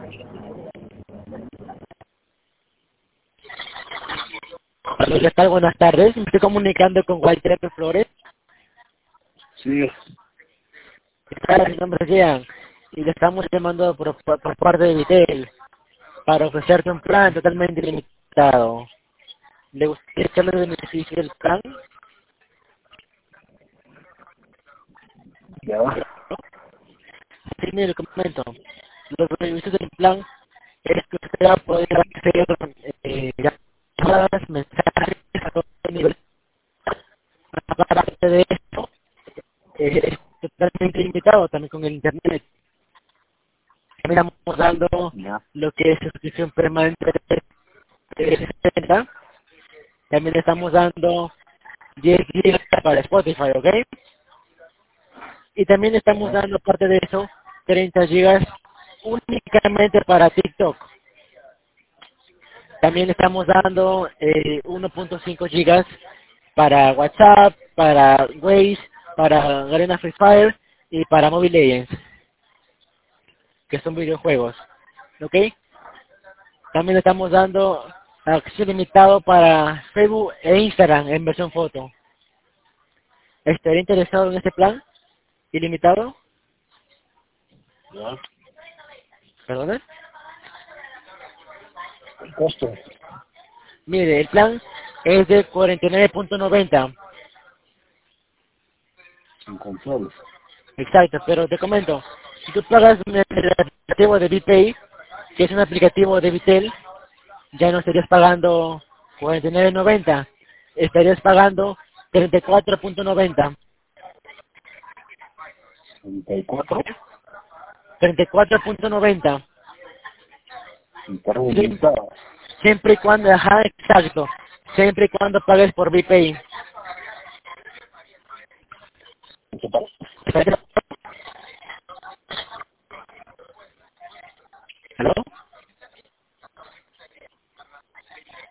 Hola, ¿qué tal? Buenas tardes. Me estoy comunicando con Walter Flores. Sí, ¿Qué tal? Mi nombre es Jean. Y le estamos llamando por parte de Vitel para ofrecerte un plan totalmente ilimitado. ¿Le gustaría echarle el beneficio del plan? ya va. Sí, mire, le comento. Los beneficios del plan es que usted va a poder hacer llamadas, mensajes a todo nivel. Aparte de esto, es totalmente ilimitado también con el internet. También estamos dando Ya. lo que es suscripción permanente de 60. También le estamos dando 10 gigas para Spotify, ¿ok? Y también le estamos Ajá. dando, aparte de eso, 30 gigas únicamente para TikTok. También le estamos dando 1.5 gigas para WhatsApp, para Waze, para Garena Free Fire y para Mobile Legends, que son videojuegos, ¿ok? También le estamos dando acceso limitado para Facebook e Instagram en versión foto. ¿Estaría interesado en este plan ilimitado? Ya. ¿Perdón? El costo. Mire, el plan es de 49.90. Sin control. Exacto, pero te comento, si tú pagas el aplicativo de BPay, que es un aplicativo de Vitel, ya no estarías pagando 49.90, estarías pagando 34.90. 34. 34.90. Y cargo Sie- ilimitado. Siempre y cuando, ajá, exacto, siempre y cuando pagues por BPay. ¿Qué pasa? Estarías